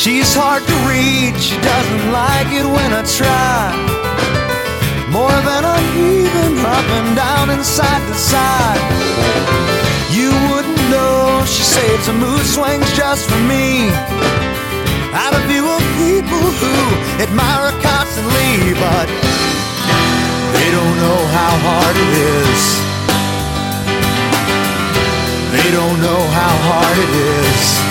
She's hard to read, she doesn't like it when I try. More than uneven, up and down and side to side. You wouldn't know she saves her mood swings just for me. Out of view of people who admire her constantly, but they don't know how hard it is. They don't know how hard it is.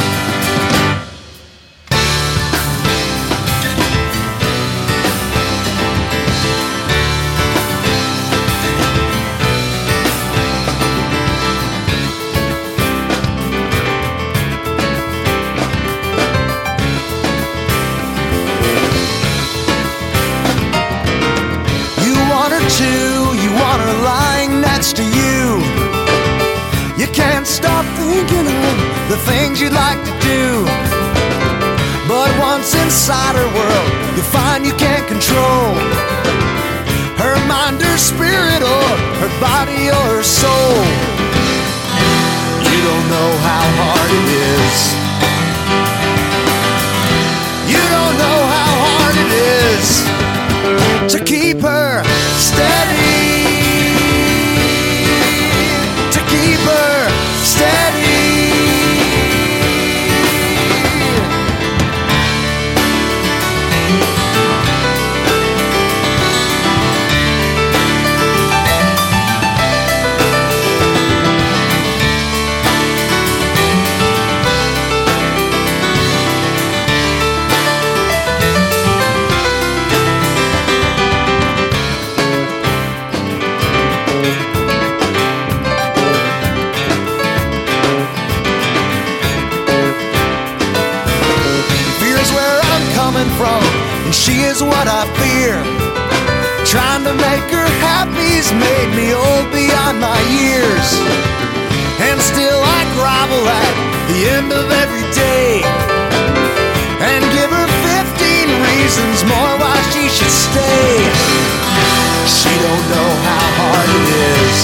You want her lying next to you. You can't stop thinking of the things you'd like to do. But once inside her world, you find you can't control her mind, her spirit, or her body, or her soul. You don't know how hard it is. You don't know how hard it is to keep her steady, to keep her steady. From, and she is what I fear. Trying to make her happy's made me old beyond my years, and still I grovel at the end of every day and give her 15 reasons more why she should stay. She don't know how hard it is.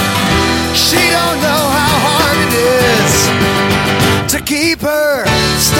She don't know how hard it is to keep her